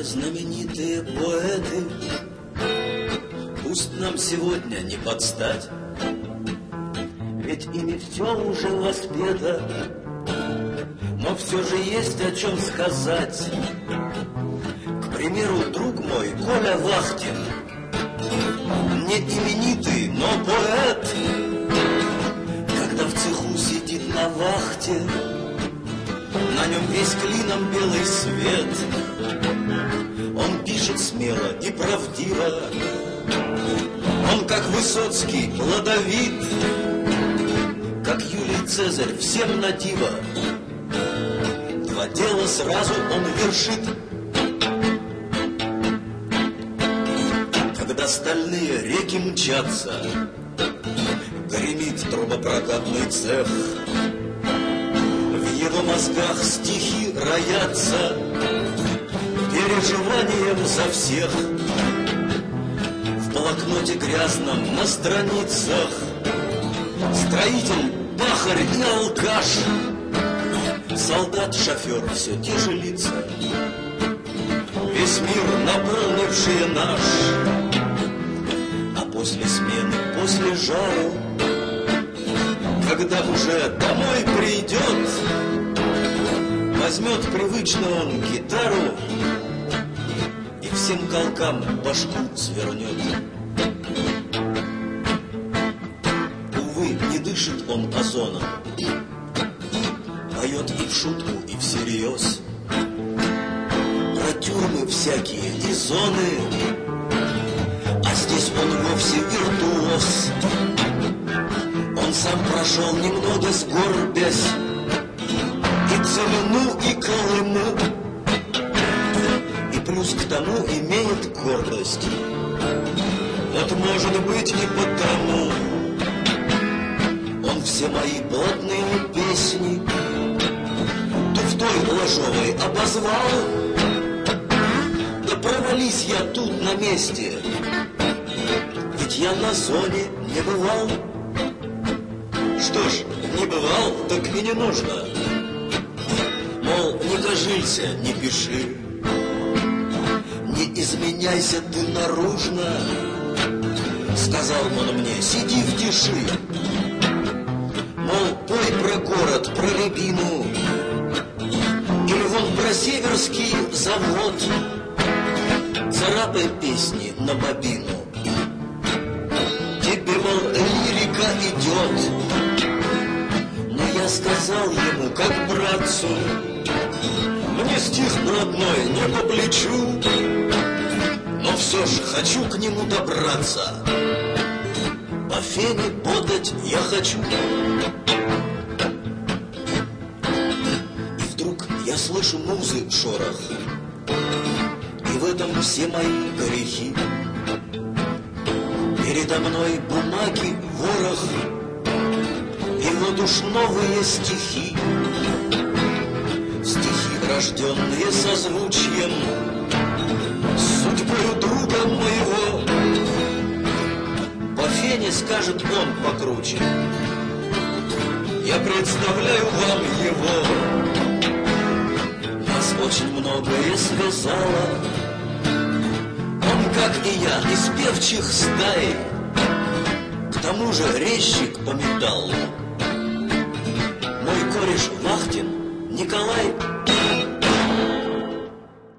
Все знаменитые поэты пусть нам сегодня не подстать, ведь ими все уже воспето, но все же есть о чем сказать. К примеру, друг мой Коля Вахтин, не именитый, но поэт, когда в цеху сидит на вахте, на нем весь клином белый свет. Он пишет смело и правдиво, он как Высоцкий плодовит, как Юлий Цезарь всем на диво. Два дела сразу он вершит. Когда стальные реки мчатся, гремит трубопрокатный цех, в его мозгах стихи роятся переживанием за всех. В блокноте грязном на страницах строитель, пахарь и алкаш, солдат, шофер, все те же лица, весь мир, наполнивший наш. А после смены, после жару, когда уже домой придет, возьмет привычно он гитару и всем колкам башку свернет. Увы, не дышит он озоном, поет и в шутку, и всерьез про тюрьмы всякие и зоны, а здесь он вовсе виртуоз. Он сам прошел немного сгорбясь и Целину, и Колыму, и плюс к тому имеет гордость. Вот может быть и потому он все мои блатные песни туфтой ложовой обозвал. Да провались я тут на месте, ведь я на зоне не бывал. Что ж, не бывал, так и не нужно. Мол, не дожилься, не пиши, не изменяйся ты наружно. Сказал он мне, сиди в тиши. Мол, пой про город, про рябину, или вон про северский завод. Царапай песни на бобину, тебе, мол, лирика идет. Но я сказал ему, как братцу, мне стих родной не по плечу, но все ж хочу к нему добраться, по фене подать я хочу. И вдруг я слышу музы шорох, и в этом все мои грехи. Передо мной бумаги ворох, и вот уж новые стихи. Стихи, рожденные созвучием с судьбою друга моего. По фене скажет он покруче, я представляю вам его. Нас очень многое связало, он, как и я, из певчих стай, к тому же резчик по металлу. Мой кореш Вахтин Николай